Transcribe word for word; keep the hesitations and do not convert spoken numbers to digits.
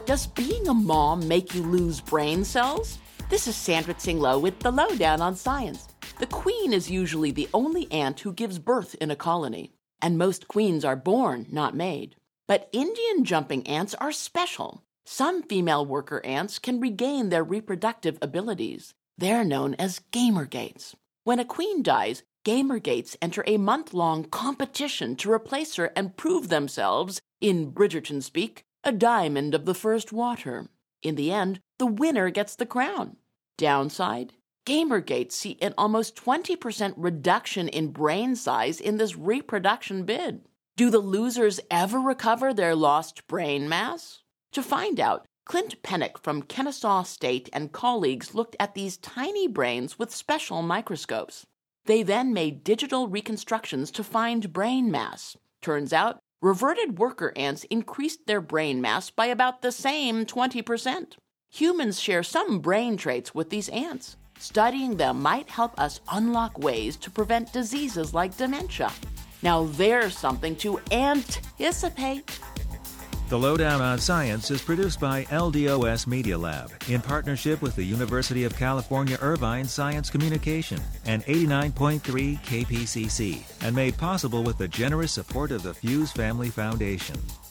Does being a mom make you lose brain cells? This is Sandra Tsing-Loh with the Lowdown on Science. The queen is usually the only ant who gives birth in a colony, and most queens are born, not made. But Indian jumping ants are special. Some female worker ants can regain their reproductive abilities. They're known as gamergates. When a queen dies, gamergates enter a month-long competition to replace her and prove themselves, in Bridgerton speak, a diamond of the first water. In the end, the winner gets the crown. Downside? Gamergates see an almost twenty percent reduction in brain size in this reproduction bid. Do the losers ever recover their lost brain mass? To find out, Clint Pennock from Kennesaw State and colleagues looked at these tiny brains with special microscopes. They then made digital reconstructions to find brain mass. Turns out, reverted worker ants increased their brain mass by about the same twenty percent. Humans share some brain traits with these ants. Studying them might help us unlock ways to prevent diseases like dementia. Now there's something to anticipate. The Lowdown on Science is produced by L D O S Media Lab in partnership with the University of California Irvine Science Communication and eighty-nine point three K P C C, and made possible with the generous support of the Fuse Family Foundation.